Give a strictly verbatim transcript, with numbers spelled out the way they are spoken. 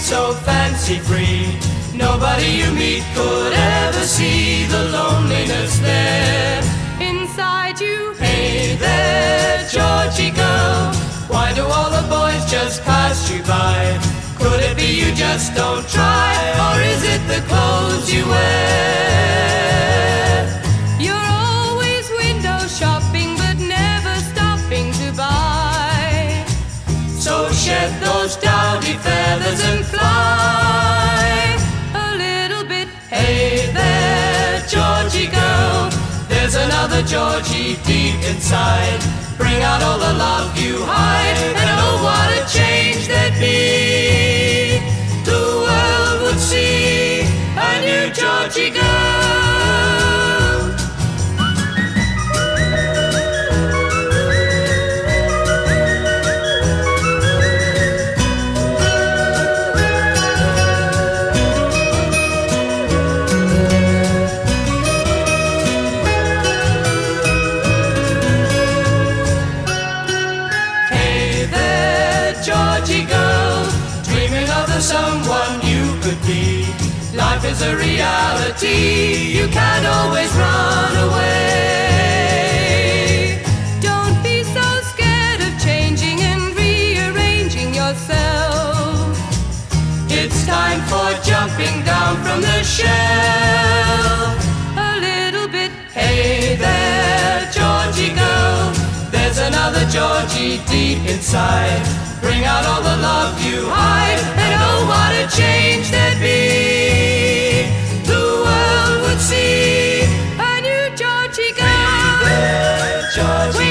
so fancy-free. Nobody you meet could ever see the loneliness there inside you. Hey there, Georgie girl, why do all the boys just pass you by? Could it be you just don't try, or is it the clothes you wear? You're always window shopping but never stopping to buy. So shed those dowdy feathers and fly a little bit. Hey there, Georgie girl, there's another Georgie deep inside. Bring out all the love you hide, and oh, what a change there'd be. The world would see a new Georgie girl. Georgie girl, dreaming of the someone you could be. Life is a reality, you can't always run away. Don't be so scared of changing and rearranging yourself. It's time for jumping down from the shelf a little bit. Hey there, Georgie girl, there's another Georgie deep inside. Bring out all the love you hide, and oh, what a change there'd be. The world would see a new Georgie girl. Hey there, Georgie.